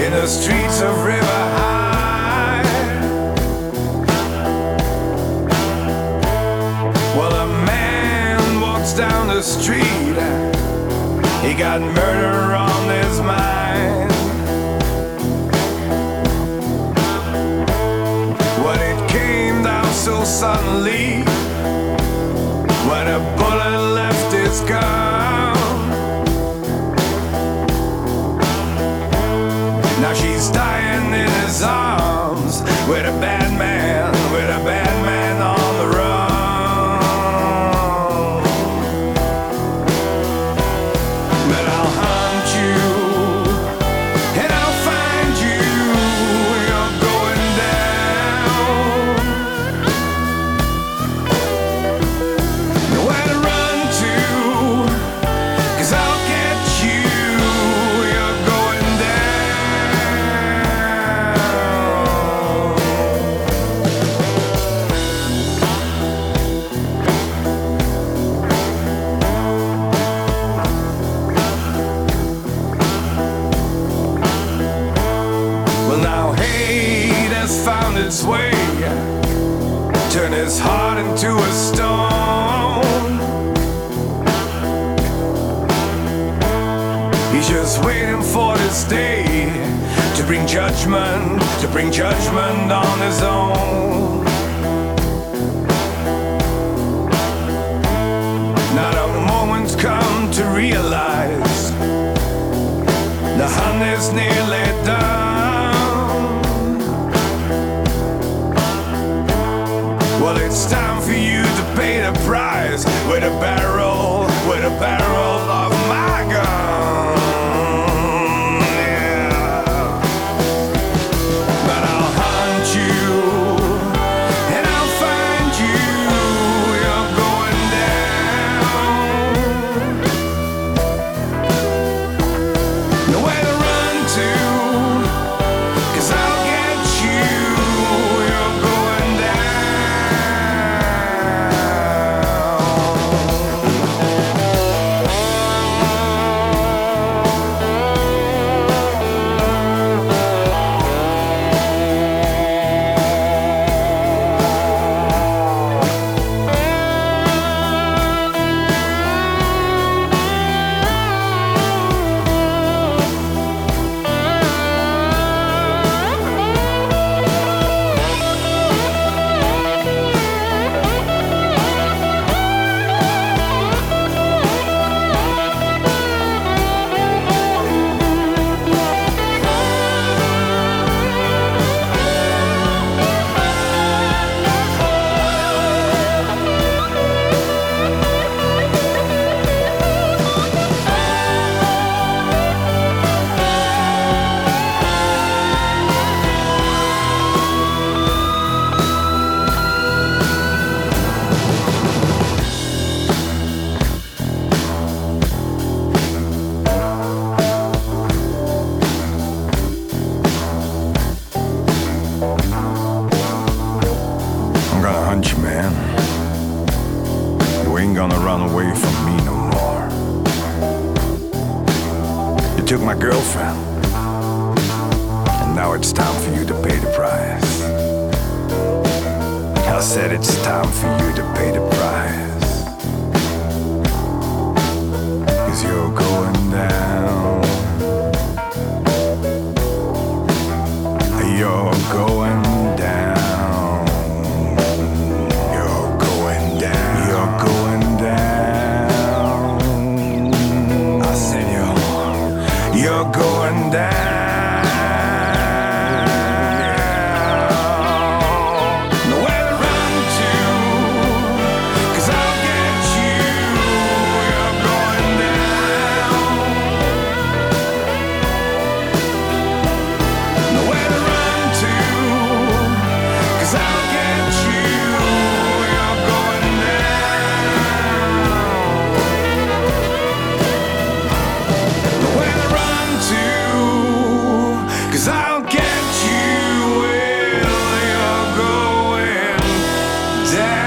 in the streets of River High. Well, a man walks down the street, he got murder on his mind. Well, it came down so suddenly when a bullet left his gun. Now she's dying in his arms with a bad man, with a bad man on the run. But I'll hunt you and I'll find you. You're going down. Nowhere to run to, 'cause I'll get you. You're going Well, now hate has found its way, turn his heart into a stone. He's just waiting for this day to bring judgment on his own. Not a moment's come to realize the hunt is nearly done. Well, it's time for you to pay the price with a barrel of my gun. Yeah. But I'll hunt you and I'll find you. You're going down. Nowhere to run to, 'cause I'll get you. You're going you, man. You ain't gonna run away from me no more. You took my girlfriend, and now it's time for you to pay the price. I said it's time for you to pay the price. 'Cause you're going down. You're going down. You're going down. Nowhere to run to, 'cause I'll get you. You're going down. Nowhere to run to, 'cause I'll get you. You're going down. Nowhere to run to, 'cause I'll get you. Well, you're going down.